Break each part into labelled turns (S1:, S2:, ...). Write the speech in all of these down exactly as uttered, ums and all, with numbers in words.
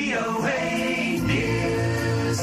S1: โอ เอ News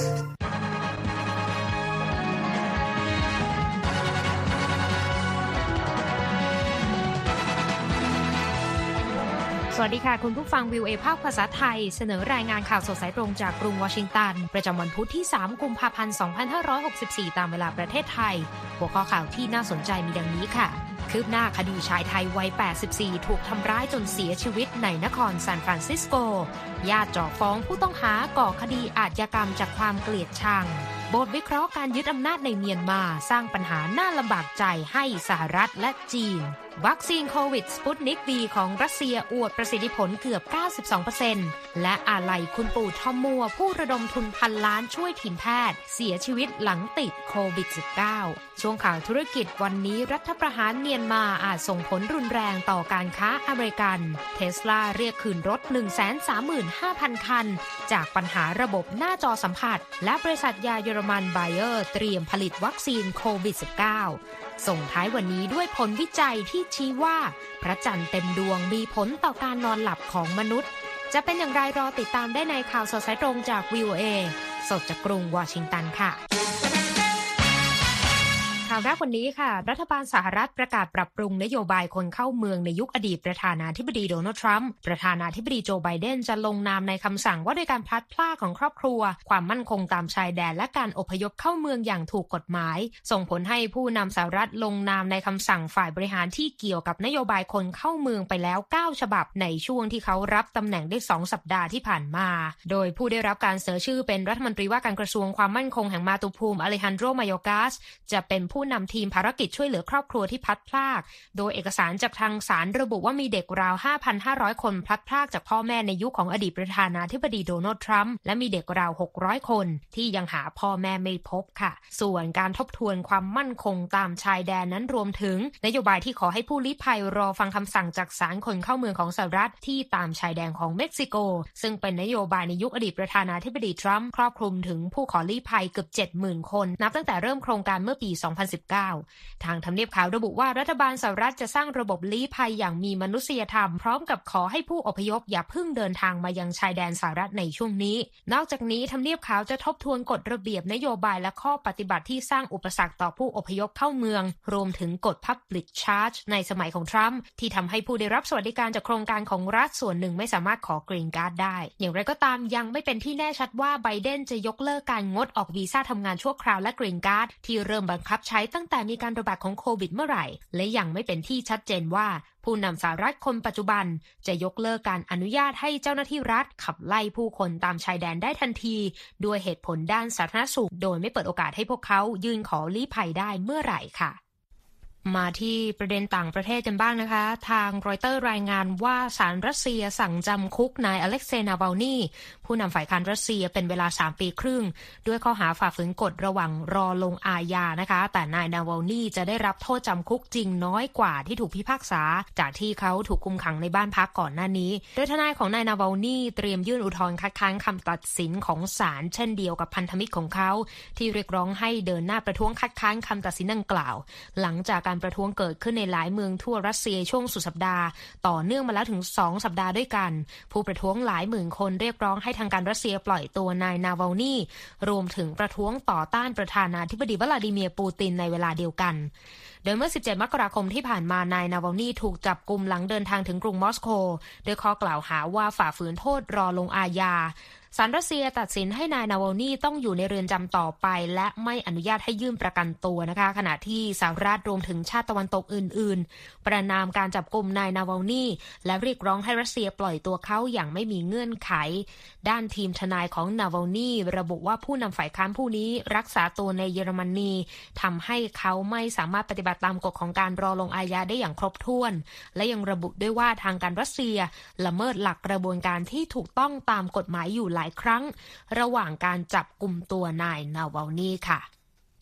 S2: สวัสดีค่ะคุณผู้ฟัง วี โอ เอ ภาคภาษาไทยเสนอรายงานข่าวสดสายตรงจากกรุงวอชิงตันประจำวันพุธที่สามกุมภาพันธ์สองพันห้าร้อยหกสิบสี่ตามเวลาประเทศไทยหัวข้อข่าวที่น่าสนใจมีดังนี้ค่ะคืบหน้าคดีชายไทยวัยแปดสิบสี่ถูกทำร้ายจนเสียชีวิตในนครซานฟรานซิสโกญาติจ่อฟ้องผู้ต้องหาก่อคดีอาชญากรรมจากความเกลียดชังบทวิเคราะห์การยึดอำนาจในเมียนมาสร้างปัญหาน่าลำบากใจให้สหรัฐและจีนวัคซีนโควิดสปุตนิก วี ของรัสเซียอวดประสิทธิผลเกือบ เก้าสิบสองเปอร์เซ็นต์ และอาลัยคุณปู่ทอมมัวผู้ระดมทุนพันล้านช่วยทีมแพทย์เสียชีวิตหลังติดโควิด สิบเก้า ช่วงข่าวธุรกิจวันนี้รัฐประหารเมียนมาอาจส่งผลรุนแรงต่อการค้าอเมริกันเทสลาเรียกคืนรถ หนึ่งแสนสามหมื่นห้าพัน คันจากปัญหาระบบหน้าจอสัมผัสและบริษัทยาเยอรมันไบเออร์เตรียมผลิตวัคซีนโควิด สิบเก้าส่งท้ายวันนี้ด้วยผลวิจัยที่ชี้ว่าพระจันทร์เต็มดวงมีผลต่อการนอนหลับของมนุษย์จะเป็นอย่างไรรอติดตามได้ในข่าวสดสายตรงจาก วี โอ เอ สดจากกรุงวอชิงตันค่ะข่าวแรกวันนี้ค่ะรัฐบาลสหรัฐประกาศปรับปรุงนโยบายคนเข้าเมืองในยุคอดีตประธานาธิบดีโดนัลด์ทรัมป์ประธานาธิบดีโจไบเดนจะลงนามในคำสั่งว่าด้วยการพลัดพรากของครอบครัวความมั่นคงตามชายแดนและการอพยพเข้าเมืองอย่างถูกกฎหมายส่งผลให้ผู้นำสหรัฐลงนามในคำสั่งฝ่ายบริหารที่เกี่ยวกับนโยบายคนเข้าเมืองไปแล้วเก้าฉบับในช่วงที่เขารับตำแหน่งได้สองสัปดาห์ที่ผ่านมาโดยผู้ได้รับการเสนอชื่อเป็นรัฐมนตรีว่าการกระทรวงความมั่นคงแห่งมาตุภูมิอเลฮันโดรมายอกัสจะเป็นผู้นำทีมภารกิจช่วยเหลือครอบครัวที่พลัดพรากโดยเอกสารจากทางศาลระบุว่ามีเด็กราว ห้าพันห้าร้อย คนพลัดพรากจากพ่อแม่ในยุคของอดีตประธานาธิบดีโดนัลด์ทรัมป์และมีเด็กราวหกร้อยคนที่ยังหาพ่อแม่ไม่พบค่ะส่วนการทบทวนความมั่นคงตามชายแดนนั้นรวมถึงนโยบายที่ขอให้ผู้ลี้ภัยรอฟังคำสั่งจากศาลคนเข้าเมืองของสหรัฐที่ตามชายแดนของเม็กซิโกซึ่งเป็นนโยบายในยุคอดีตประธานาธิบดีทรัมป์ครอบคลุมถึงผู้ขอลี้ภัยเกือบ เจ็ดหมื่น คนนับตั้งแต่เริ่มโครงการเมื่อปีสองพันสิบเก้าทางทำเนียบขาวระบุว่ารัฐบาลสหรัฐจะสร้างระบบลี้ภัยอย่างมีมนุษยธรรมพร้อมกับขอให้ผู้อพยพอย่าเพิ่งเดินทางมายังชายแดนสหรัฐในช่วงนี้นอกจากนี้ทำเนียบขาวจะทบทวนกฎระเบียบนโยบายและข้อปฏิบัติที่สร้างอุปสรรคต่อผู้อพยพเข้าเมืองรวมถึงกฎ Public Charge ในสมัยของทรัมป์ที่ทำให้ผู้ได้รับสวัสดิการจากโครงการของรัฐส่วนหนึ่งไม่สามารถขอกรีนการ์ดได้อย่างไรก็ตามยังไม่เป็นที่แน่ชัดว่าไบเดนจะยกเลิกการงดออกวีซ่าทำงานชั่วคราวและกรีนการ์ดที่เริ่มบังคับใช้ตั้งแต่มีการระบาดของโควิดเมื่อไหร่และยังไม่เป็นที่ชัดเจนว่าผู้นำสหรัฐคนปัจจุบันจะยกเลิกการอนุญาตให้เจ้าหน้าที่รัฐขับไล่ผู้คนตามชายแดนได้ทันทีด้วยเหตุผลด้านสาธารณสุขโดยไม่เปิดโอกาสให้พวกเขายื่นขอลี้ภัยได้เมื่อไหร่ค่ะมาที่ประเด็นต่างประเทศกันบ้างนะคะทางรอยเตอร์รายงานว่าศาลรัสเซียสั่งจำคุกนายอเล็กเซย์นาวาลนีผู้นำฝ่ายค้านรัสเซียเป็นเวลาสามปีครึ่งด้วยข้อหาฝ่าฝืนกฎระหว่างรอลงอาญานะคะแต่นายนาวาลนีจะได้รับโทษจำคุกจริงน้อยกว่าที่ถูกพิพากษาจากที่เขาถูกคุมขังในบ้านพักก่อนหน้านี้โดยทนายของนายนาวาลนีเตรียมยื่นอุทธรณ์คัดค้านคำตัดสินของศาลเช่นเดียวกับพันธมิตรของเขาที่เรียกร้องให้เดินหน้าประท้วงคัดค้านคำตัดสินดังกล่าวหลังจากการประท้วงเกิดขึ้นในหลายเมืองทั่วรัสเซียช่วงสุดสัปดาห์ต่อเนื่องมาแล้วถึงสองสัปดาห์ด้วยกันผู้ประท้วงหลายหมื่นคนเรียกร้องให้ทางการรัสเซียปล่อยตัวนายนาวาลนีรวมถึงประท้วงต่อต้านประธานาธิบดีวลาดิเมียร์ปูตินในเวลาเดียวกันโดยเมื่อสิบเจ็ดมกราคมที่ผ่านมานายนาวาลนีถูกจับกุมหลังเดินทางถึงกรุงมอสโกโดยข้อกล่าวหาว่าฝ่าฝืนโทษรอลงอาญาศาลรัสเซียตัดสินให้นายนาวาลนีต้องอยู่ในเรือนจำต่อไปและไม่อนุญาตให้ยื่นประกันตัวนะคะขณะที่สหรัฐรวมถึงชาติตะวันตกอื่นๆประณามการจับกุมนายนาวาลนีและเรียกร้องให้รัสเซียปล่อยตัวเขาอย่างไม่มีเงื่อนไขด้านทีมทนายของนาวาลนีระบุว่าผู้นำฝ่ายค้านผู้นี้รักษาตัวในเยอรมนีทำให้เขาไม่สามารถปฏิบัติตามกฎของการรอลงอาญาได้อย่างครบถ้วนและยังระบุด้วยว่าทางการรัสเซียละเมิดหลักกระบวนการที่ถูกต้องตามกฎหมายอยู่หลายครั้งระหว่างการจับกุมตัวนายนาวาลนีค่ะ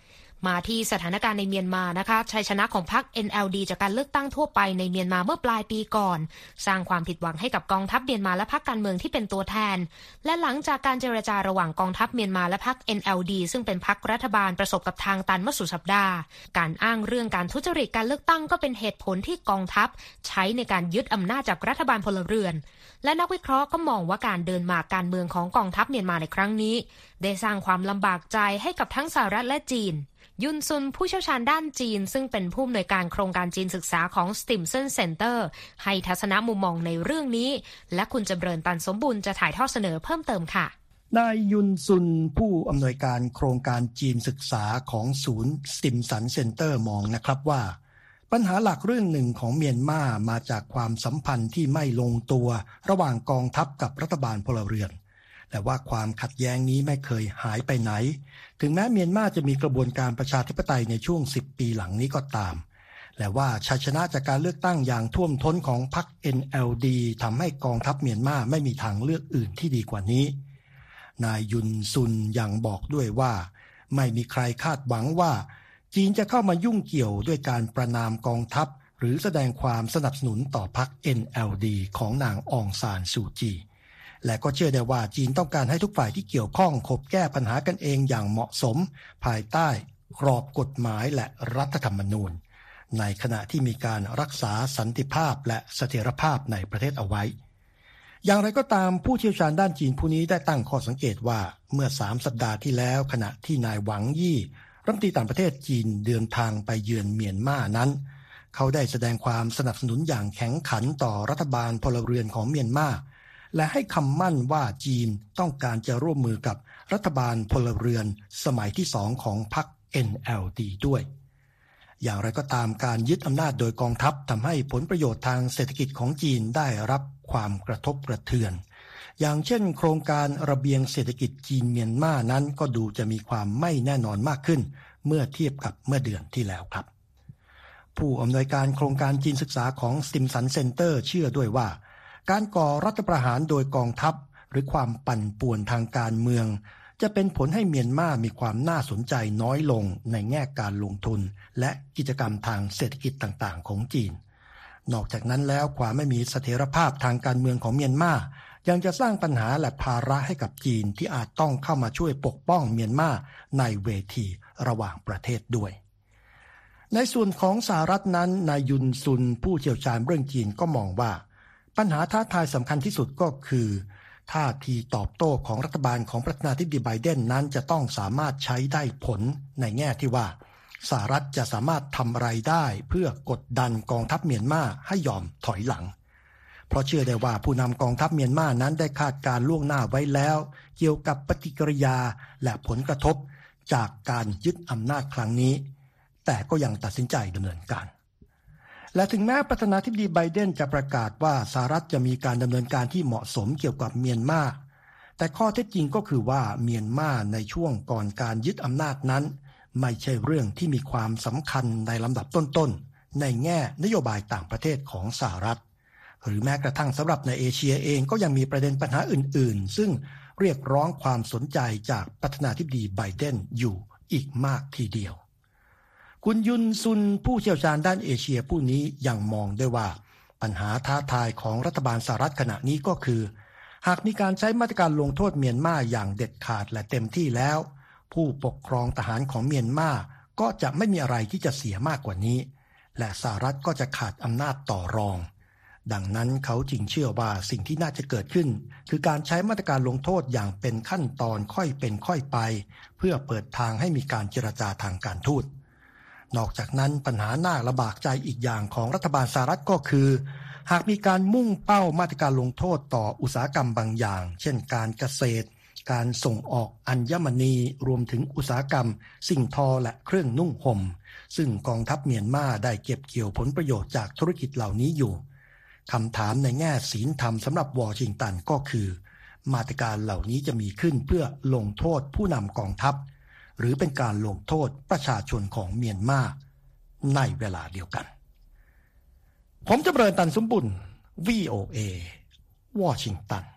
S2: มาที่สถานการณ์ในเมียนมานะคะชัยชนะของพรรค เอ็น แอล ดี จากการเลือกตั้งทั่วไปในเมียนมาเมื่อปลายปีก่อนสร้างความผิดหวังให้กับกองทัพเมียนมาและพรรคการเมืองที่เป็นตัวแทนและหลังจากการเจรจาระหว่างกองทัพเมียนมาและพรรค เอ็น แอล ดี ซึ่งเป็นพรรครัฐบาลประสบกับทางตันเมื่อสุดสัปดาห์การอ้างเรื่องการทุจริตการเลือกตั้งก็เป็นเหตุผลที่กองทัพใช้ในการยึดอำนาจจากรัฐบาลพลเรือนและนักวิเคราะห์ก็มองว่าการเดินหมากการเมืองของกองทัพเมียนมาในครั้งนี้ได้สร้างความลำบากใจให้กับทั้งสหรัฐและจีนยุนซุนผู้เชี่ยวชาญด้านจีนซึ่งเป็นผู้อำนวยการโครงการจีนศึกษาของ Stimson Center ให้ทัศนมุมมองในเรื่องนี้และคุณจำเริญตันสมบูรณ์จะถ่ายทอดเสนอเพิ่มเติมค่ะ
S3: นายยุนซุนผู้อำนวยการโครงการจีนศึกษาของศูนย์ Stimson Center มองนะครับว่าปัญหาหลักเรื่องหนึ่งของเมียนมามาจากความสัมพันธ์ที่ไม่ลงตัวระหว่างกองทัพกับรัฐบาลพลเรือนแต่ว่าความขัดแย้งนี้ไม่เคยหายไปไหนถึงแม้เมียนมาจะมีกระบวนการประชาธิปไตยในช่วงสิบปีหลังนี้ก็ตามและว่าชัยชนะจากการเลือกตั้งอย่างท่วมท้นของพรรค เอ็น แอล ดี ทำให้กองทัพเมียนมาไม่มีทางเลือกอื่นที่ดีกว่านี้นายยุนซุนยังบอกด้วยว่าไม่มีใครคาดหวังว่าจีนจะเข้ามายุ่งเกี่ยวด้วยการประณามกองทัพหรือแสดงความสนับสนุนต่อพรรค เอ็น แอล ดี ของนางอองซานซูจีและก็เชื่อได้ว่าจีนต้องการให้ทุกฝ่ายที่เกี่ยวข้องคบแก้ปัญหากันเองอย่างเหมาะสมภายใต้กรอบกฎหมายและรัฐธรรมนูญในขณะที่มีการรักษาสันติภาพและเสถียรภาพในประเทศเอาไว้อย่างไรก็ตามผู้เชี่ยวชาญด้านจีนผู้นี้ได้ตั้งข้อสังเกตว่าเมื่อสามสัปดาห์ที่แล้วขณะที่นายหวังยี่รัฐมนตรีต่างประเทศจีนเดินทางไปเยือนเมียนมานั้นเขาได้แสดงความสนับสนุนอย่างแข็งขันต่อรัฐบาลพลเรือนของเมียนมาและให้คำมั่นว่าจีนต้องการจะร่วมมือกับรัฐบาลพลเรือนสมัยที่สองของพรรค เอ็น แอล ดี ด้วยอย่างไรก็ตามการยึดอำนาจโดยกองทัพทำให้ผลประโยชน์ทางเศรษฐกิจของจีนได้รับความกระทบกระเทือนอย่างเช่นโครงการระเบียงเศรษฐกิจจีนเมียนมานั้นก็ดูจะมีความไม่แน่นอนมากขึ้นเมื่อเทียบกับเมื่อเดือนที่แล้วครับผู้อำนวยการโครงการจีนศึกษาของ Stimson Center เชื่อด้วยว่าการก่อรัฐประหารโดยกองทัพหรือความปั่นป่วนทางการเมืองจะเป็นผลให้เมียนมามีความน่าสนใจน้อยลงในแง่การลงทุนและกิจกรรมทางเศรษฐกิจต่างๆของจีนนอกจากนั้นแล้วความไม่มีเสถียรภาพทางการเมืองของเมียนมายังจะสร้างปัญหาและภาระให้กับจีนที่อาจต้องเข้ามาช่วยปกป้องเมียนมาในเวทีระหว่างประเทศด้วยในส่วนของสหรัฐนั้นนายยุนซุนผู้เชี่ยวชาญเรื่องจีนก็มองว่าปัญหาท้าทายสำคัญที่สุดก็คือท่าทีตอบโต้ของรัฐบาลของประธานาธิบดีไบเดนนั้นจะต้องสามารถใช้ได้ผลในแง่ที่ว่าสหรัฐจะสามารถทำอะไรได้เพื่อกดดันกองทัพเมียนมาให้ยอมถอยหลังเพราะเชื่อได้ว่าผู้นำกองทัพเมียนมานั้นได้คาดการล่วงหน้าไว้แล้วเกี่ยวกับปฏิกิริยาและผลกระทบจากการยึดอำนาจครั้งนี้แต่ก็ยังตัดสินใจดำเนินการและถึงแม้ประธานาธิบดีไบเดนจะประกาศว่าสหรัฐจะมีการดำเนินการที่เหมาะสมเกี่ยวกับเมียนมาแต่ข้อเท็จจริงก็คือว่าเมียนมาในช่วงก่อนการยึดอำนาจนั้นไม่ใช่เรื่องที่มีความสำคัญในลำดับต้นๆในแง่นโยบายต่างประเทศของสหรัฐหรือแม้กระทั่งสำหรับในเอเชียเองก็ยังมีประเด็นปัญหาอื่นๆซึ่งเรียกร้องความสนใจจากประธานาธิบดีไบเดนอยู่อีกมากทีเดียวคุณยุนซุนผู้เชี่ยวชาญด้านเอเชียผู้นี้ยังมองด้วยว่าปัญหาท้าทายของรัฐบาลสหรัฐขณะนี้ก็คือหากมีการใช้มาตรการลงโทษเมียนมาอย่างเด็ดขาดและเต็มที่แล้วผู้ปกครองทหารของเมียนมาก็จะไม่มีอะไรที่จะเสียมากกว่านี้และสหรัฐก็จะขาดอำนาจต่อรองดังนั้นเขาจึงเชื่อว่าสิ่งที่น่าจะเกิดขึ้นคือการใช้มาตรการลงโทษอย่างเป็นขั้นตอนค่อยเป็นค่อยไปเพื่อเปิดทางให้มีการเจรจาทางการทูตนอกจากนั้นปัญหาหน้าลำบากใจอีกอย่างของรัฐบาลสหรัฐก็คือหากมีการมุ่งเป้ามาตรการลงโทษต่ออุตสาหกรรมบางอย่างเช่นการเกษตรการส่งออกอัญมณีรวมถึงอุตสาหกรรมสิ่งทอและเครื่องนุ่งห่มซึ่งกองทัพเมียนมาได้เก็บเกี่ยวผลประโยชน์จากธุรกิจเหล่านี้อยู่คำถามในแง่ศีลธรรมสำหรับวอชิงตันก็คือมาตรการเหล่านี้จะมีขึ้นเพื่อลงโทษผู้นำกองทัพหรือเป็นการลงโทษประชาชนของเมียนมาในเวลาเดียวกันผมจำเริญตันสมบุญ วี โอ เอ วอชิงตัน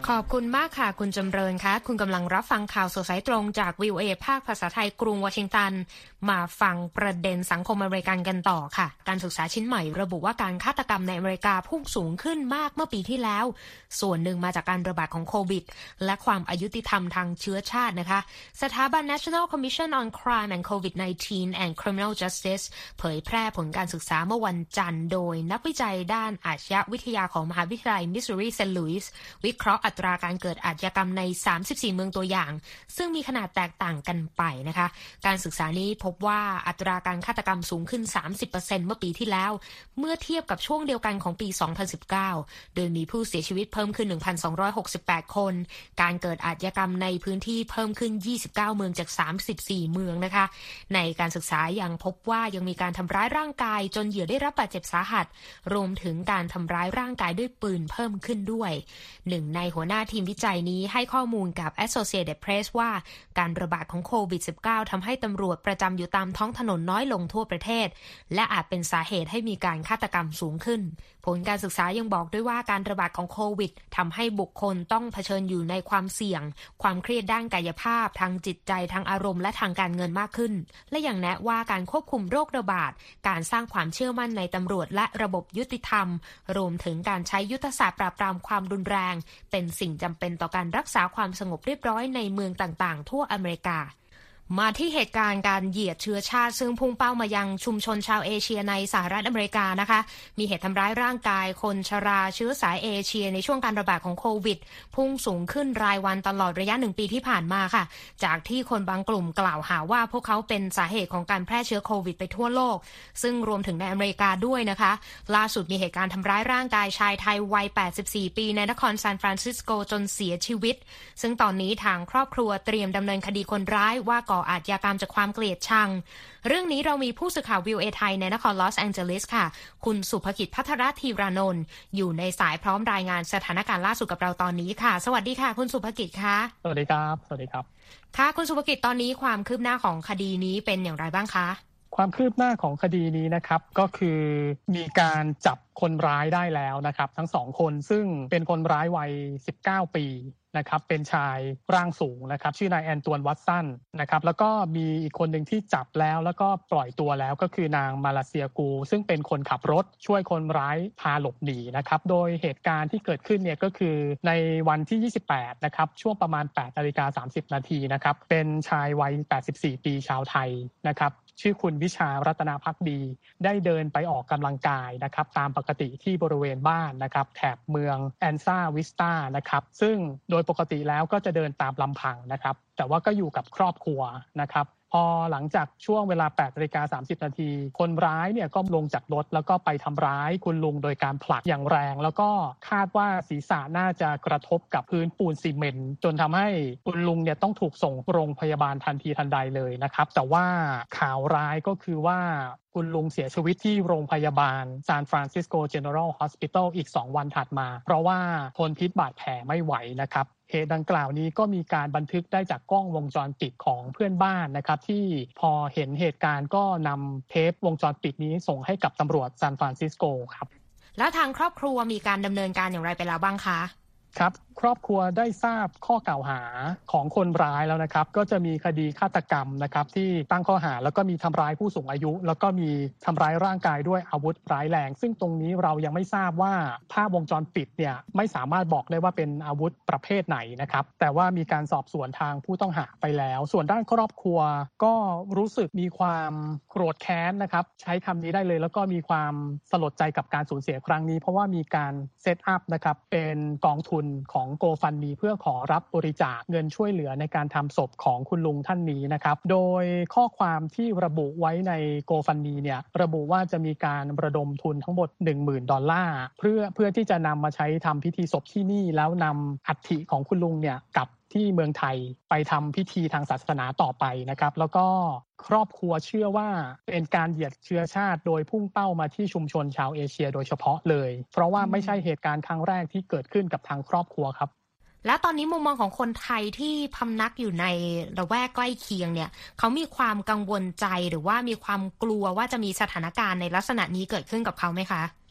S2: ขอบคุณมากค่ะคุณจำเริญคะคุณกำลังรับฟังข่าวสดสายตรงจาก วี โอ เอ ภาคภาษาไทยกรุงวอชิงตันมาฟังประเด็นสังคมอเมริกันกันต่อค่ะการศึกษาชิ้นใหม่ระบุว่าการฆาตกรรมในอเมริกาพุ่งสูงขึ้นมากเมื่อปีที่แล้วส่วนหนึ่งมาจากการระบาดของโควิดและความอายุติธรรมทางเชื้อชาตินะคะสถาบัน National Commission on Crime and โควิด สิบเก้า and Criminal Justice เผยแพร่ผลการศึกษาเมื่อวันจันทร์โดยนักวิจัยด้านอาชญาวิทยาของมหาวิทยาลัยมิสซูรีเซนต์หลุยส์วิเคราะห์อัตราการเกิดอาชญากรรมในสามสิบสี่เมืองตัวอย่างซึ่งมีขนาดแตกต่างกันไปนะคะการศึกษานี้พบว่าอัตราการฆาตกรรมสูงขึ้น สามสิบเปอร์เซ็นต์ เมื่อปีที่แล้วเมื่อเทียบกับช่วงเดียวกันของปี สองพันสิบเก้า โดยมีผู้เสียชีวิตเพิ่มขึ้น หนึ่งพันสองร้อยหกสิบแปด คนการเกิดอาชญากรรมในพื้นที่เพิ่มขึ้น ยี่สิบเก้า เมืองจาก สามสิบสี่ เมืองนะคะในการศึกษายังพบว่ายังมีการทำร้ายร่างกายจนเหยื่อได้รับบาดเจ็บสาหัสรวมถึงการทำร้ายร่างกายด้วยปืนเพิ่มขึ้นด้วยหนึ่งในหัวหน้าทีมวิจัยนี้ให้ข้อมูลกับ Associated Press ว่าการระบาดของโควิด สิบเก้า ทำให้ตำรวจประจำอยู่ตามท้องถนนน้อยลงทั่วประเทศและอาจเป็นสาเหตุให้มีการฆาตกรรมสูงขึ้นผลการศึกษายังบอกด้วยว่าการระบาดของโควิดทำให้บุคคลต้องเผชิญอยู่ในความเสี่ยงความเครียดด้านกายภาพทางจิตใจทางอารมณ์และทางการเงินมากขึ้นและยังแนะว่าการควบคุมโรคระบาดการสร้างความเชื่อมั่นในตำรวจและระบบยุติธรรมรวมถึงการใช้ยุทธศาสตร์ปราบปรามความรุนแรงเป็นสิ่งจำเป็นต่อการรักษาความสงบเรียบร้อยในเมืองต่างๆทั่วอเมริกามาที่เหตุการณ์การเหยียดเชื้อชาติซึ่งพุ่งเป้ามายังชุมชนชาวเอเชียในสหรัฐอเมริกานะคะมีเหตุทำร้ายร่างกายคนชราเชื้อสายเอเชียในช่วงการระบาดของโควิดพุ่งสูงขึ้นรายวันตลอดระยะหนึ่งปีที่ผ่านมาค่ะจากที่คนบางกลุ่มกล่าวหาว่าพวกเขาเป็นสาเหตุของการแพร่เชื้อโควิดไปทั่วโลกซึ่งรวมถึงในอเมริกาด้วยนะคะล่าสุดมีเหตุการณ์ทำร้ายร่างกายชายไทยวัยแปดสิบสี่ปีในนครซานฟรานซิสโกจนเสียชีวิตซึ่งตอนนี้ทางครอบครัวเตรียมดำเนินคดีคนร้ายว่าก่ออาชญากรรมจากความเกลียดชังเรื่องนี้เรามีผู้สื่อข่าว วี โอ เอ ไทยในนครลอสแองเจลิสค่ะคุณสุภกิจภัทรธีรานนท์อยู่ในสายพร้อมรายงานสถานการณ์ล่าสุดกับเราตอนนี้ค่ะสวัสดีค่ะคุณสุภกิจค่ะ
S4: สวัสดีครับสวัสดีครับ
S2: ค่ะคุณสุภกิจตอนนี้ความคืบหน้าของคดีนี้เป็นอย่างไรบ้างคะ
S4: ความคืบหน้าของคดีนี้นะครับก็คือมีการจับคนร้ายได้แล้วนะครับทั้งสองคนซึ่งเป็นคนร้ายวัยสิบเก้าปีนะครับเป็นชายร่างสูงนะครับชื่อนายแอนตวนวัตสันนะครับแล้วก็มีอีกคนหนึ่งที่จับแล้วแล้วก็ปล่อยตัวแล้วก็คือนางมาลาเซียกูซึ่งเป็นคนขับรถช่วยคนร้ายพาหลบหนีนะครับโดยเหตุการณ์ที่เกิดขึ้นเนี่ยก็คือในวันที่ยี่สิบแปดนะครับช่วงประมาณ แปดนาฬิกาสามสิบนาทีนะครับเป็นชายวัยแปดสิบสี่ปีชาวไทยนะครับชื่อคุณวิชารัตนาภักดีได้เดินไปออกกำลังกายนะครับตามปกติที่บริเวณบ้านนะครับแถบเมืองแอนซาวิสตานะครับซึ่งโดยปกติแล้วก็จะเดินตามลำพังนะครับแต่ว่าก็อยู่กับครอบครัวนะครับพอหลังจากช่วงเวลา แปดนาฬิกาสามสิบนาทีคนร้ายเนี่ยก็ลงจากรถแล้วก็ไปทำร้ายคุณลุงโดยการผลักอย่างแรงแล้วก็คาดว่าศีรษะน่าจะกระทบกับพื้นปูนซีเมนต์จนทำให้คุณลุงเนี่ยต้องถูกส่งโรงพยาบาลทันทีทันใดเลยนะครับแต่ว่าข่าวร้ายก็คือว่าคุณลุงเสียชีวิตที่โรงพยาบาลซานฟรานซิสโกเจเนอรัลฮอสพิทอลอีกสองวันถัดมาเพราะว่าทนพิษบาดแผลไม่ไหวนะครับเหตุดังกล่าวนี้ก็มีการบันทึกได้จากกล้องวงจรปิดของเพื่อนบ้านนะครับที่พอเห็นเหตุการณ์ก็นำเทปวงจรปิดนี้ส่งให้กับตำรวจซานฟรานซิสโกครับ
S2: แล้วทางครอบครัวมีการดำเนินการอย่างไรไปแล้วบ้างคะ
S4: ครับครอบครัวได้ทราบข้อกล่าวหาของคนร้ายแล้วนะครับก็จะมีคดีฆาตกรรมนะครับที่ตั้งข้อหาแล้วก็มีทำร้ายผู้สูงอายุแล้วก็มีทำร้ายร่างกายด้วยอาวุธร้ายแรงซึ่งตรงนี้เรายังไม่ทราบว่าภาพวงจรปิดเนี่ยไม่สามารถบอกได้ว่าเป็นอาวุธประเภทไหนนะครับแต่ว่ามีการสอบสวนทางผู้ต้องหาไปแล้วส่วนด้านครอบครัวก็รู้สึกมีความโกรธแค้นนะครับใช้คำนี้ได้เลยแล้วก็มีความสลดใจกับการสูญเสียครั้งนี้เพราะว่ามีการเซตอัพนะครับเป็นกองทุนของโกฟันมีเพื่อขอรับบริจาคเงินช่วยเหลือในการทำศพของคุณลุงท่านนี้นะครับโดยข้อความที่ระบุไว้ในโกฟันมีเนี่ยระบุว่าจะมีการระดมทุนทั้งหมด หนึ่งหมื่น ดอลลาร์เพื่อเพื่อที่จะนำมาใช้ทำพิธีศพที่นี่แล้วนำอัฐิของคุณลุงเนี่ยกลับที่เมืองไทยไปทำพิธีทางศาสนาต่อไปนะครับแล้วก็ครอบครัวเชื่อว่าเป็นการเหยียดเชื้อชาติโดยพุ่งเป้ามาที่ชุมชนชาวเอเชียโดยเฉพาะเลยเพราะว่าไม่ใช่เหตุการณ์ครั้งแรกที่เกิดขึ้นกับทางครอบครัวครับ
S2: และตอนนี้มุมมองของคนไทยที่พำนักอยู่ในละแวกใกล้เคียงเนี่ยเขามีความกังวลใจหรือว่ามีความกลัวว่าจะมีสถานการณ์ในลักษณะนี้เกิดขึ้นกับเขาไหมคะ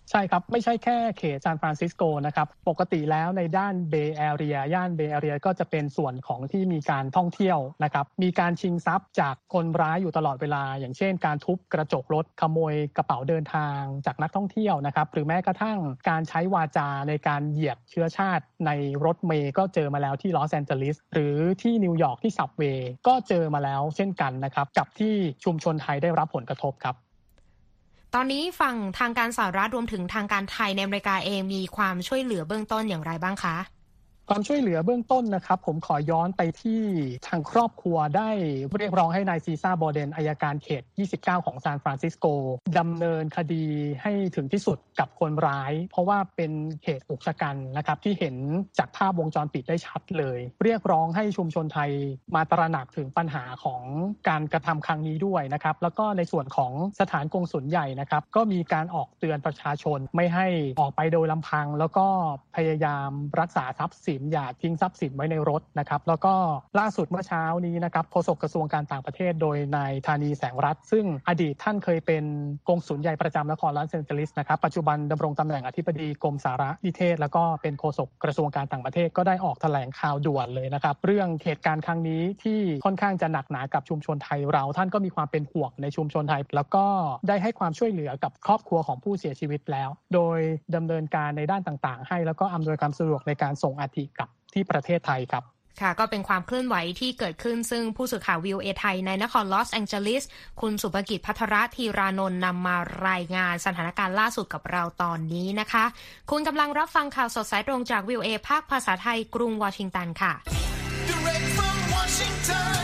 S4: ใช่ครับไม่ใช่แค่เขตซานฟรานซิสโกนะครับปกติแล้วในด้านเบย์แอเรียย่านเบย์แอเรียก็จะเป็นส่วนของที่มีการท่องเที่ยวนะครับมีการชิงทรัพย์จากคนร้ายอยู่ตลอดเวลาอย่างเช่นการทุบกระจกรถขโมยกระเป๋าเดินทางจากนักท่องเที่ยวนะครับหรือแม้กระทั่งการใช้วาจาในการเหยียดเชื้อชาติในรถเมล์ก็เจอมาแล้วที่ลอสแอนเจลิสหรือที่นิวยอร์กที่ซับเวย์ก็เจอมาแล้วเช่นกันนะครับกับที่ชุมชนไทยได้รับผลกระทบครับ
S2: ตอนนี้ฝั่งทางการสหรัฐรวมถึงทางการไทยในอเมริกาเองมีความช่วยเหลือเบื้องต้นอย่างไรบ้างคะ
S4: ความช่วยเหลือเบื้องต้นนะครับผมขอย้อนไปที่ทางครอบครัวได้เรียกร้องให้นายซีซ่าบอเดนอัยการเขตยี่สิบเก้าของซานฟรานซิสโกดำเนินคดีให้ถึงที่สุดกับคนร้ายเพราะว่าเป็นเหตุอุกชะกันนะครับที่เห็นจากภาพวงจรปิดได้ชัดเลยเรียกร้องให้ชุมชนไทยมาตระหนักถึงปัญหาของการกระทำครั้งนี้ด้วยนะครับแล้วก็ในส่วนของสถานกงสุลใหญ่นะครับก็มีการออกเตือนประชาชนไม่ให้ออกไปโดยลำพังแล้วก็พยายามรักษาทรัพย์สินอย่าทิ้งทรัพย์สินไว้ในรถนะครับแล้วก็ล่าสุดเมื่อเช้านี้นะครับโฆษกกระทรวงการต่างประเทศโดยนายธานีแสงรัตน์ซึ่งอดีตท่านเคยเป็นกงสุลใหญ่ประจำนครลอสแอนเจลิสนะครับปัจจุบันดำรงตำแหน่งอธิบดีกรมสารนิเทศแล้วก็เป็นโฆษกกระทรวงการต่างประเทศก็ได้ออกแถลงข่าวด่วนเลยนะครับเรื่องเหตุการณ์ครั้งนี้ที่ค่อนข้างจะหนักหนากับชุมชนไทยเราท่านก็มีความเป็นห่วงในชุมชนไทยแล้วก็ได้ให้ความช่วยเหลือกับครอบครัวของผู้เสียชีวิตแล้วโดยดำเนินการในด้านต่างๆให้แล้วก็อำนวยความสะดวกในการส่งอัฐิกลับที่ประเทศไทยครับ
S2: ค่ะก็เป็นความเคลื่อนไหวที่เกิดขึ้นซึ่งผู้สื่อข่าว วี โอ เอ ไทยในนครลอสแองเจลิสคุณสุภกิจภัทรธีรานนท์นำมารายงานสถานการณ์ล่าสุดกับเราตอนนี้นะคะคุณกำลังรับฟังข่าวสดสายตรงจาก วี โอ เอ ภาคภาษาไทยกรุงวอชิงตันค่ะ Direct from Washington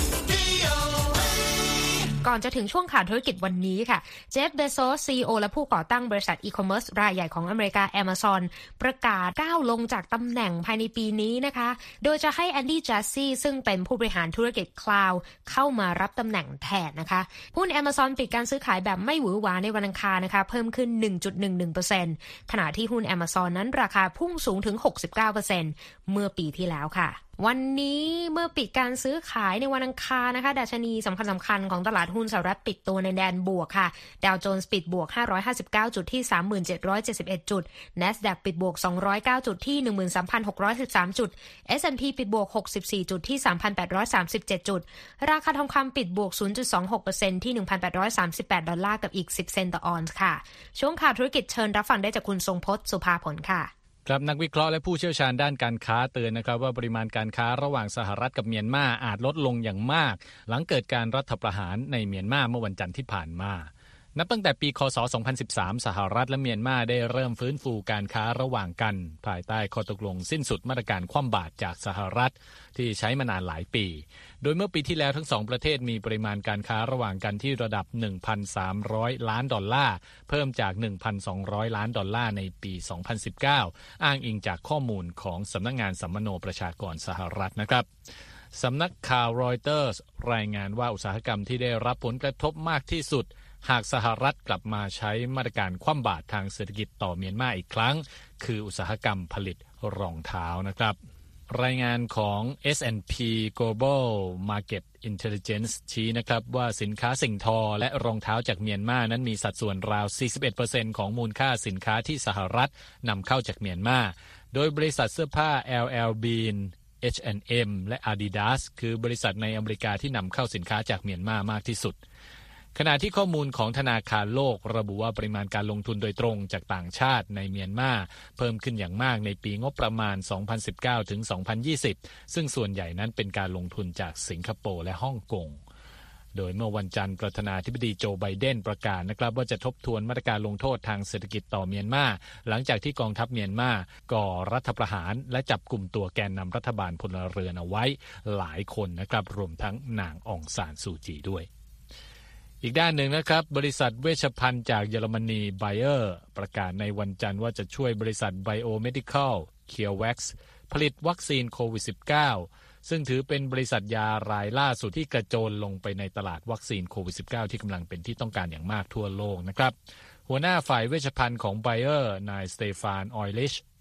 S2: ก่อนจะถึงช่วงข่าวธุรกิจวันนี้ค่ะเจฟ เบโซส ซี อี โอ และผู้ก่อตั้งบริษัทอีคอมเมิร์ซรายใหญ่ของอเมริกา Amazon ประกาศก้าวลงจากตำแหน่งภายในปีนี้นะคะโดยจะให้แอนดี้ จัสซี่ซึ่งเป็นผู้บริหารธุรกิจคลาวด์เข้ามารับตำแหน่งแทนนะคะหุ้น Amazon ปิดการซื้อขายแบบไม่หวือหวาในวันอังคารนะคะเพิ่มขึ้น หนึ่งจุดหนึ่งหนึ่งเปอร์เซ็นต์ ขณะที่หุ้น Amazon นั้นราคาพุ่งสูงถึง หกสิบเก้าเปอร์เซ็นต์ เมื่อปีที่แล้วค่ะวันนี้เมื่อปิดการซื้อขายในวันอังคารนะคะดัชนีสำคัญสำคัญของตลาดหุ้นสหรัฐปิดตัวในแดนบวกค่ะดาวโจนส์ปิดบวกห้าร้อยห้าสิบเก้าจุดที่ สามพันเจ็ดร้อยเจ็ดสิบเอ็ด จุด NASDAQ ปิดบวกสองร้อยเก้าจุดที่ หนึ่งหมื่นสามพันหกร้อยสิบสาม จุด เอส แอนด์ พี ปิดบวกหกสิบสี่จุดที่ สามพันแปดร้อยสามสิบเจ็ด จุดราคาทองคำปิดบวก ศูนย์จุดสองหกเปอร์เซ็นต์ ที่ หนึ่งพันแปดร้อยสามสิบแปดดอลลาร์กับอีกสิบเซนต์ต่อออนซ์ค่ะช่วงข่าวธุรกิจเชิญรับฟังได้จากคุณทรงพจน์สุภาผลค่ะ
S5: ครับนักวิเคราะห์และผู้เชี่ยวชาญด้านการค้าเตือนนะครับว่าปริมาณการค้าระหว่างสหรัฐกับเมียนมาอาจลดลงอย่างมากหลังเกิดการรัฐประหารในเมียนมาเมื่อวันจันทร์ที่ผ่านมานับตั้งแต่ปีคศสองพันสิบสามสหรัฐและเมียนมาได้เริ่มฟื้นฟูการค้าระหว่างกันภายใต้ข้อตกลงสิ้นสุดมาตรการคว่ำบาตรจากสหรัฐที่ใช้มานานหลายปีโดยเมื่อปีที่แล้วทั้งสองประเทศมีปริมาณการค้าระหว่างกันที่ระดับ หนึ่งพันสามร้อย ล้านดอลลาร์เพิ่มจาก หนึ่งพันสองร้อย ล้านดอลลาร์ในปี สองพันสิบเก้า อ้างอิงจากข้อมูลของสำนักงานสัมมโนประชากรสหรัฐนะครับสำนักข่าวรอยเตอร์สรายงานว่าอุตสาหกรรมที่ได้รับผลกระทบมากที่สุดหากสหรัฐกลับมาใช้มาตรการคว่ำบาตรทางเศรษฐกิจต่อเมียนมาอีกครั้งคืออุตสาหกรรมผลิตรองเท้านะครับรายงานของ เอส แอนด์ พี Global Market Intelligence ชี้นะครับว่าสินค้าสิ่งทอและรองเท้าจากเมียนมานั้นมีสัดส่วนราว สี่สิบเอ็ดเปอร์เซ็นต์ ของมูลค่าสินค้าที่สหรัฐนำเข้าจากเมียนมาโดยบริษัทเสื้อผ้า แอล แอล Bean เอช แอนด์ เอ็ม และ Adidas คือบริษัทในอเมริกาที่นำเข้าสินค้าจากเมียนมามากที่สุดขณะที่ข้อมูลของธนาคารโลกระบุว่าปริมาณการลงทุนโดยตรงจากต่างชาติในเมียนมาเพิ่มขึ้นอย่างมากในปีงบประมาณ สองพันสิบเก้าถึงสองพันยี่สิบ ซึ่งส่วนใหญ่นั้นเป็นการลงทุนจากสิงคโปร์และฮ่องกงโดยเมื่อวันจันทร์ประธานาธิบดีโจไบเดนประกาศนะครับว่าจะทบทวนมาตรการลงโทษทางเศรษฐกิจต่อเมียนมาหลังจากที่กองทัพเมียนมาก่อรัฐประหารและจับกลุ่มตัวแกนนำรัฐบาลพลเรือนเอาไว้หลายคนนะครับรวมทั้งนางองซานซูจีด้วยอีกด้านหนึ่งนะครับบริษัทเวชภัณฑ์จากเยอรมนีไบเออร์ประกาศในวันจันทร์ว่าจะช่วยบริษัท Biomedical CureVac ผลิตวัคซีนโควิด สิบเก้า ซึ่งถือเป็นบริษัทยารายล่าสุดที่กระโจนลงไปในตลาดวัคซีนโควิด สิบเก้า ที่กำลังเป็นที่ต้องการอย่างมากทั่วโลกนะครับหัวหน้าฝ่ายเวชภัณฑ์ของไบเออร์นายสเตฟานออยลิช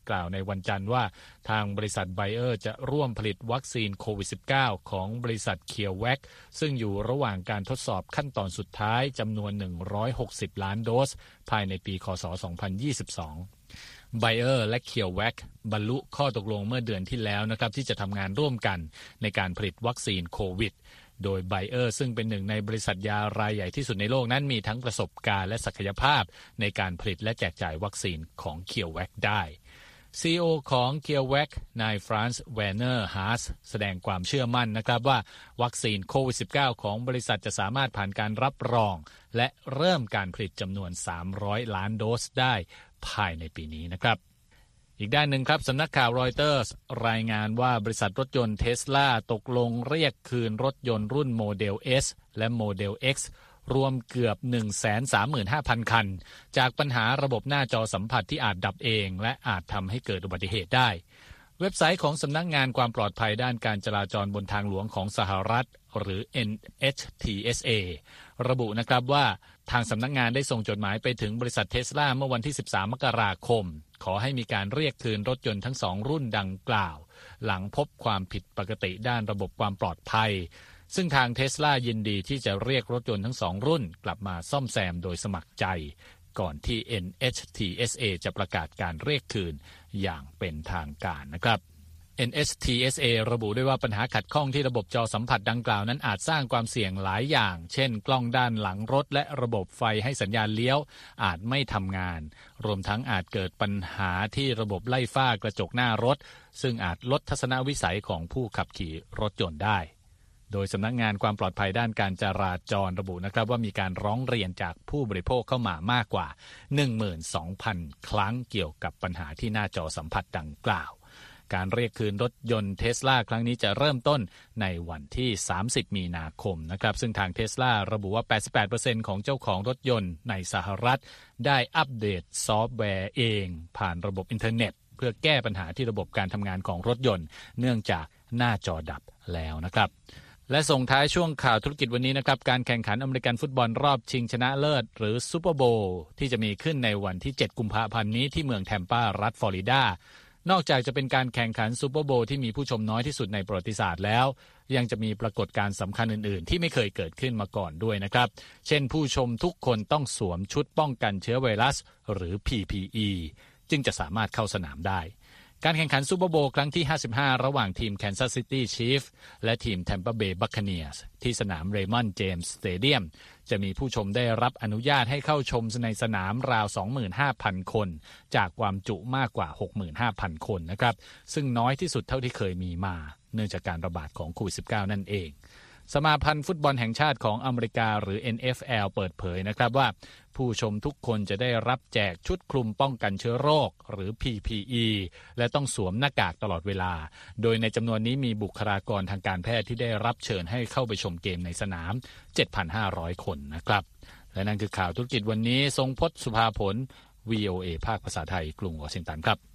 S5: กล่าวในวันจันทร์ว่าทางบริษัทไบเออร์จะร่วมผลิตวัคซีนโควิด สิบเก้า ของบริษัทเคียวแวคซึ่งอยู่ระหว่างการทดสอบขั้นตอนสุดท้ายจำนวนหนึ่งร้อยหกสิบล้านโดสภายในปีค.ศ. สองพันยี่สิบสองไบเออร์และเคียวแวคบรรลุข้อตกลงเมื่อเดือนที่แล้วนะครับที่จะทำงานร่วมกันในการผลิตวัคซีนโควิดโดยไบเออร์ซึ่งเป็นหนึ่งในบริษัทยารายใหญ่ที่สุดในโลกนั้นมีทั้งประสบการณ์และศักยภาพในการผลิตและแจกจ่ายวัคซีนของเคียวแวคได้ ซี อี โอ ของเคียวแวคนายฟรานซ์แวนเนอร์ฮาสแสดงความเชื่อมั่นนะครับว่าวัคซีนโควิด สิบเก้า ของบริษัทจะสามารถผ่านการรับรองและเริ่มการผลิตจำนวนสามร้อยล้านโดสได้ภายในปีนี้นะครับอีกด้านหนึ่งครับสำนักข่าวรอยเตอร์สรายงานว่าบริษัทรถยนต์ Tesla ตกลงเรียกคืนรถยนต์รุ่นโมเดล S และโมเดล X รวมเกือบ หนึ่งแสนสามหมื่นห้าพัน คันจากปัญหาระบบหน้าจอสัมผัสที่อาจดับเองและอาจทำให้เกิดอุบัติเหตุได้เว็บไซต์ของสำนักงานความปลอดภัยด้านการจราจรบนทางหลวงของสหรัฐหรือ เอ็น เอช ที เอส เอ ระบุนะครับว่าทางสำนักงานได้ส่งจดหมายไปถึงบริษัท Tesla เมื่อวันที่สิบสามมกราคมขอให้มีการเรียกคืนรถยนต์ทั้งสองรุ่นดังกล่าวหลังพบความผิดปกติด้านระบบความปลอดภัยซึ่งทาง Tesla ยินดีที่จะเรียกรถยนต์ทั้งสองรุ่นกลับมาซ่อมแซมโดยสมัครใจก่อนที่ เอ็น เอช ที เอส เอ จะประกาศการเรียกคืนอย่างเป็นทางการนะครับเอ็น เอช ที เอส เอ ระบุด้วยว่าปัญหาขัดข้องที่ระบบจอสัมผัสดังกล่าวนั้นอาจสร้างความเสี่ยงหลายอย่างเช่นกล้องด้านหลังรถและระบบไฟให้สัญญาณเลี้ยวอาจไม่ทำงานรวมทั้งอาจเกิดปัญหาที่ระบบไล่ฝ้ากระจกหน้ารถซึ่งอาจลดทัศนวิสัยของผู้ขับขี่รถยนต์ได้โดยสำนักงานความปลอดภัยด้านการจราจรระบุนะครับว่ามีการร้องเรียนจากผู้บริโภคเข้ามามากกว่า หนึ่งหมื่นสองพัน ครั้งเกี่ยวกับปัญหาที่หน้าจอสัมผัสดังกล่าวการเรียกคืนรถยนต์ Tesla ครั้งนี้จะเริ่มต้นในวันที่สามสิบมีนาคมนะครับซึ่งทาง Tesla ระบุว่า แปดสิบแปดเปอร์เซ็นต์ ของเจ้าของรถยนต์ในสหรัฐได้อัปเดตซอฟต์แวร์เองผ่านระบบอินเทอร์เน็ตเพื่อแก้ปัญหาที่ระบบการทำงานของรถยนต์เนื่องจากหน้าจอดับแล้วนะครับและส่งท้ายช่วงข่าวธุรกิจวันนี้นะครับการแข่งขันอเมริกันฟุตบอลรอบชิงชนะเลิศหรือซูเปอร์โบว์ที่จะมีขึ้นในวันที่เจ็ดกุมภาพันธ์นี้ที่เมืองแทมปารัฐฟลอริดานอกจากจะเป็นการแข่งขันซูเปอร์โบว์ที่มีผู้ชมน้อยที่สุดในประวัติศาสตร์แล้วยังจะมีปรากฏการณ์สำคัญอื่นๆที่ไม่เคยเกิดขึ้นมาก่อนด้วยนะครับเช่นผู้ชมทุกคนต้องสวมชุดป้องกันเชื้อไวรัสหรือ พี พี อี จึงจะสามารถเข้าสนามได้การแข่งขันซูเปอร์โบว์ครั้งที่ห้าสิบห้าระหว่างทีม Kansas City Chiefs และทีม Tampa Bay Buccaneers ที่สนาม Raymond James Stadium จะมีผู้ชมได้รับอนุญาตให้เข้าชมในสนามราว สองหมื่นห้าพัน คนจากความจุมากกว่า หกหมื่นห้าพัน คนนะครับซึ่งน้อยที่สุดเท่าที่เคยมีมาเนื่องจากการระบาดของโควิด สิบเก้า นั่นเองสมาพันธ์ฟุตบอลแห่งชาติของอเมริกาหรือ เอ็น เอฟ แอล เปิดเผยนะครับว่าผู้ชมทุกคนจะได้รับแจกชุดคลุมป้องกันเชื้อโรคหรือ พี พี อี และต้องสวมหน้ากากตลอดเวลาโดยในจำนวนนี้มีบุคลากรทางการแพทย์ที่ได้รับเชิญให้เข้าไปชมเกมในสนาม เจ็ดพันห้าร้อย คนนะครับและนั่นคือข่าวธุรกิจวันนี้ทรงพจน์สุภาผล วี โอ เอ ภาคภาษาไทยกรุงวอชิงตันครับ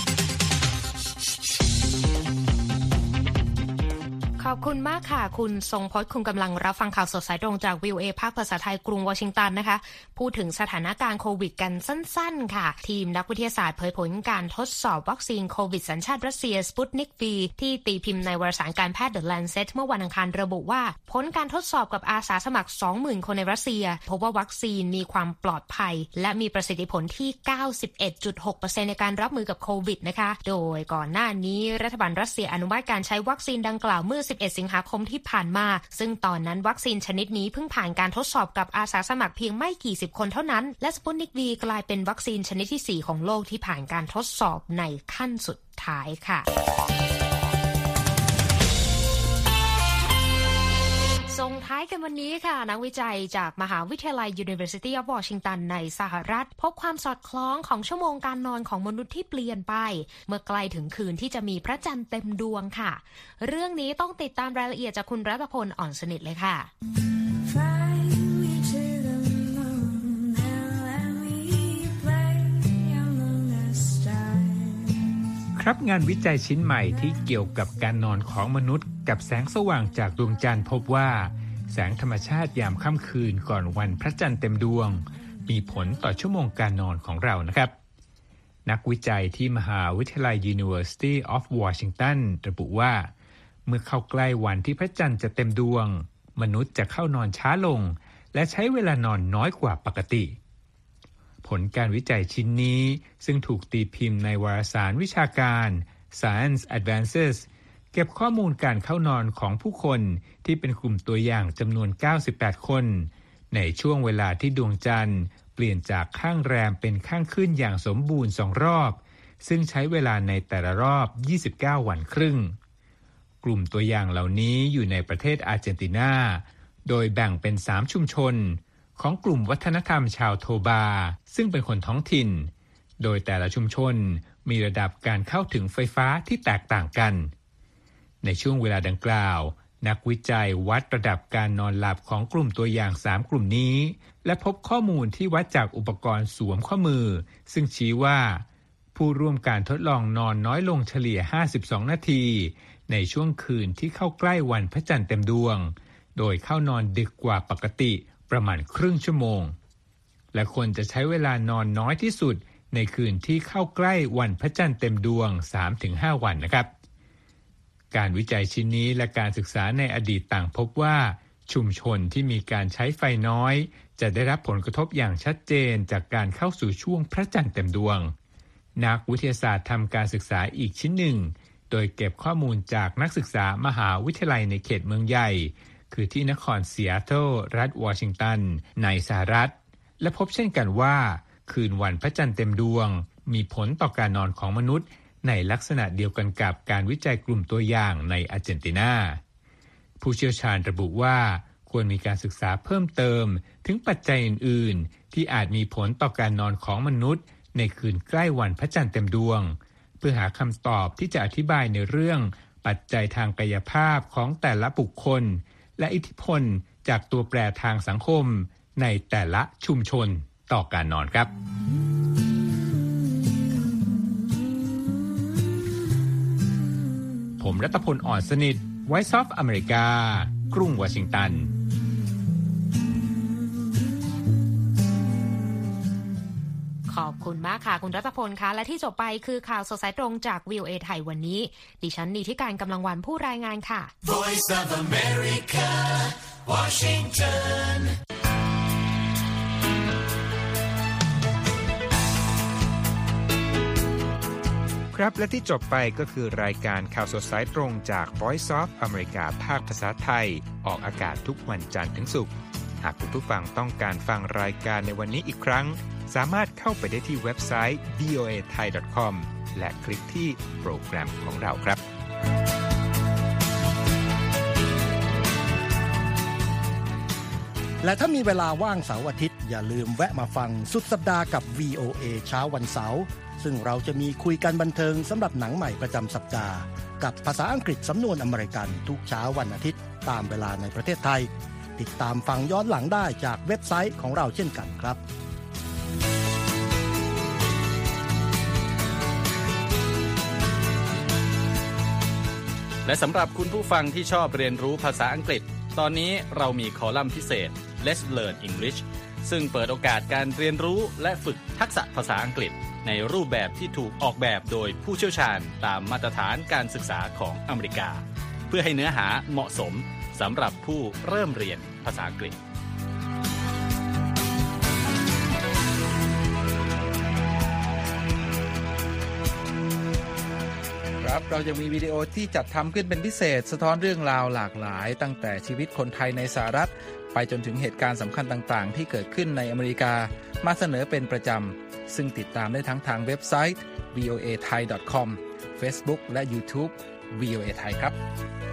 S2: ขอบคุณมากค่ะคุณทรงพจน์คุณกำลังรับฟังข่าวสดสายตรงจาก วี โอ เอ ภาคภาษาไทยกรุงวอชิงตันนะคะพูดถึงสถานการณ์โควิดกันสั้นๆค่ะทีมนักวิทยาศาสตร์เผยผลการทดสอบวัคซีนโควิดสัญชาติรัสเซียสปุตนิก วี ที่ตีพิมพ์ในวารสารการแพทย์ The Lancet เมื่อวันอังคารระบุว่าผลการทดสอบกับอาสาสมัคร สองหมื่น คนในรัสเซียพบว่าวัคซีนมีความปลอดภัยและมีประสิทธิผลที่ เก้าสิบเอ็ดจุดหกเปอร์เซ็นต์ ในการรับมือกับโควิดนะคะโดยก่อนหน้านี้รัฐบาลรัสเซียอนุมัติการใช้วัคซีนดังกล่าวเมื่อสิบเอ็ดสิงหาคมที่ผ่านมาซึ่งตอนนั้นวัคซีนชนิดนี้เพิ่งผ่านการทดสอบกับอาสาสมัครเพียงไม่กี่สิบคนเท่านั้นและสปุตนิก วี กลายเป็นวัคซีนชนิดที่สี่ของโลกที่ผ่านการทดสอบในขั้นสุดท้ายค่ะส่งท้ายกันวันนี้ค่ะนักวิจัยจากมหาวิทยาลัย University of Washington ในสหรัฐพบความสอดคล้องของชั่วโมงการนอนของมนุษย์ที่เปลี่ยนไปเมื่อใกล้ถึงคืนที่จะมีพระจันทร์เต็มดวงค่ะเรื่องนี้ต้องติดตามรายละเอียดจากคุณรัตพลอ่อนสนิทเลยค่ะ
S6: ครับงานวิจัยชิ้นใหม่ที่เกี่ยวกับการนอนของมนุษย์กับแสงสว่างจากดวงจันทร์พบว่าแสงธรรมชาติยามค่ำคืนก่อนวันพระจันทร์เต็มดวงมีผลต่อชั่วโมงการนอนของเรานะครับนักวิจัยที่มหาวิทยาลัย University of Washington ระบุว่าเมื่อเข้าใกล้วันที่พระจันทร์จะเต็มดวงมนุษย์จะเข้านอนช้าลงและใช้เวลานอนน้อยกว่าปกติผลการวิจัยชิ้นนี้ซึ่งถูกตีพิมพ์ในวารสารวิชาการ Science Advances เก็บข้อมูลการเข้านอนของผู้คนที่เป็นกลุ่มตัวอย่างจำนวนเก้าสิบแปดคนในช่วงเวลาที่ดวงจันทร์เปลี่ยนจากข้างแรมเป็นข้างขึ้นอย่างสมบูรณ์สองรอบซึ่งใช้เวลาในแต่ละรอบยี่สิบเก้าวันครึ่งกลุ่มตัวอย่างเหล่านี้อยู่ในประเทศอาร์เจนตินาโดยแบ่งเป็นสามชุมชนของกลุ่มวัฒนธรรมชาวโทบาซึ่งเป็นคนท้องถิ่นโดยแต่ละชุมชนมีระดับการเข้าถึงไฟฟ้าที่แตกต่างกันในช่วงเวลาดังกล่าวนักวิจัยวัดระดับการนอนหลับของกลุ่มตัวอย่างสามกลุ่มนี้และพบข้อมูลที่วัดจากอุปกรณ์สวมข้อมือซึ่งชี้ว่าผู้ร่วมการทดลองนอนน้อยลงเฉลี่ยห้าสิบสองนาทีในช่วงคืนที่เข้าใกล้วันพระจันทร์เต็มดวงโดยเข้านอนดึกกว่าปกติประมาณครึ่งชั่วโมงและคนจะใช้เวลานอนน้อยที่สุดในคืนที่เข้าใกล้วันพระจันทร์เต็มดวง สามถึงห้า วันนะครับการวิจัยชิ้นนี้และการศึกษาในอดีตต่างพบว่าชุมชนที่มีการใช้ไฟน้อยจะได้รับผลกระทบอย่างชัดเจนจากการเข้าสู่ช่วงพระจันทร์เต็มดวงนักวิทยาศาสตร์ทำการศึกษาอีกชิ้นหนึ่งโดยเก็บข้อมูลจากนักศึกษามหาวิทยาลัยในเขตเมืองใหญ่คือที่นครซีแอตเทิลรัฐวอชิงตันในสหรัฐและพบเช่นกันว่าคืนวันพระจันทร์เต็มดวงมีผลต่อการนอนของมนุษย์ในลักษณะเดียวกันกับการวิจัยกลุ่มตัวอย่างในอาร์เจนตินาผู้เชี่ยวชาญระบุว่าควรมีการศึกษาเพิ่มเติมถึงปัจจัยอื่นๆที่อาจมีผลต่อการนอนของมนุษย์ในคืนใกล้วันพระจันทร์เต็มดวงเพื่อหาคำตอบที่จะอธิบายในเรื่องปัจจัยทางกายภาพของแต่ละบุคคลและอิทธิพลจากตัวแปรทางสังคมในแต่ละชุมชนต่อการนอนครับผมรัตพล อ่อนสนิท Voice of America กรุงวอชิงตัน
S2: ขอบคุณมากค่ะคุณรัตพลคะและที่จบไปคือข่าวสดสายตรงจาก วี โอ เอ ไทยวันนี้ดิฉันนีธิการกำลังวันผู้รายงานค่ะ
S1: Voice of America Washington
S6: ครับและที่จบไปก็คือรายการข่าวสดสายตรงจาก Voice of America ภาคภาษาไทยออกอากาศทุกวันจันทร์ถึงศุกร์หากคุณผู้ฟังต้องการฟังรายการในวันนี้อีกครั้งสามารถเข้าไปได้ที่เว็บไซต์ วี โอ เอ ไทย ดอท คอม และคลิกที่โปรแกรมของเราครับ
S3: และถ้ามีเวลาว่างเสาร์อาทิตย์อย่าลืมแวะมาฟังสุดสัปดาห์กับ วี โอ เอ เช้าวันเสาร์ซึ่งเราจะมีคุยกันบันเทิงสำหรับหนังใหม่ประจำสัปดาห์กับภาษาอังกฤษสำนวนอเมริกันทุกเช้าวันอาทิตย์ตามเวลาในประเทศไทยติดตามฟังย้อนหลังได้จากเว็บไซต์ของเราเช่นกันครับ
S5: และสำหรับคุณผู้ฟังที่ชอบเรียนรู้ภาษาอังกฤษตอนนี้เรามีคอลัมน์พิเศษ Let's Learn English ซึ่งเปิดโอกาสการเรียนรู้และฝึกทักษะภาษาอังกฤษในรูปแบบที่ถูกออกแบบโดยผู้เชี่ยวชาญตามมาตรฐานการศึกษาของอเมริกาเพื่อให้เนื้อหาเหมาะสมสำหรับผู้เริ่มเรียนภาษาอังกฤษ
S7: ครับเราจะมีวิดีโอที่จัดทำขึ้นเป็นพิเศษสะท้อนเรื่องราวหลากหลายตั้งแต่ชีวิตคนไทยในสหรัฐไปจนถึงเหตุการณ์สำคัญต่างๆที่เกิดขึ้นในอเมริกามาเสนอเป็นประจำซึ่งติดตามได้ทั้งทางเว็บไซต์ วี โอ เอ ไทย ดอท คอม Facebook และ YouTube วี โอ เอ ไทยครับ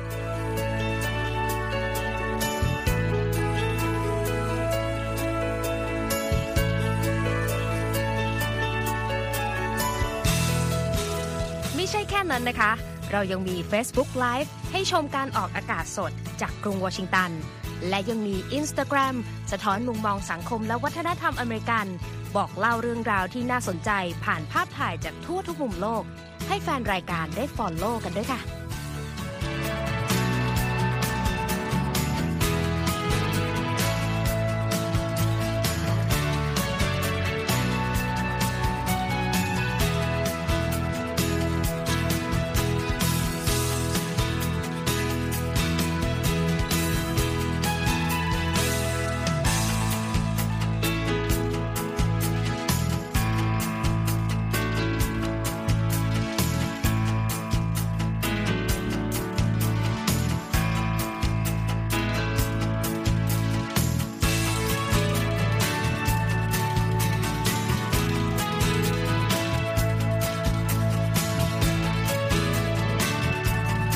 S2: ไม่ใช่แค่นั้นนะคะเรายังมี Facebook Live ให้ชมการออกอากาศสดจากกรุงวอชิงตันและยังมี Instagram สะท้อนมุมมองสังคมและวัฒนธรรมอเมริกันบอกเล่าเรื่องราวที่น่าสนใจผ่านภาพถ่ายจากทั่วทุกมุมโลกให้แฟนรายการได้ follow กันด้วยค่ะ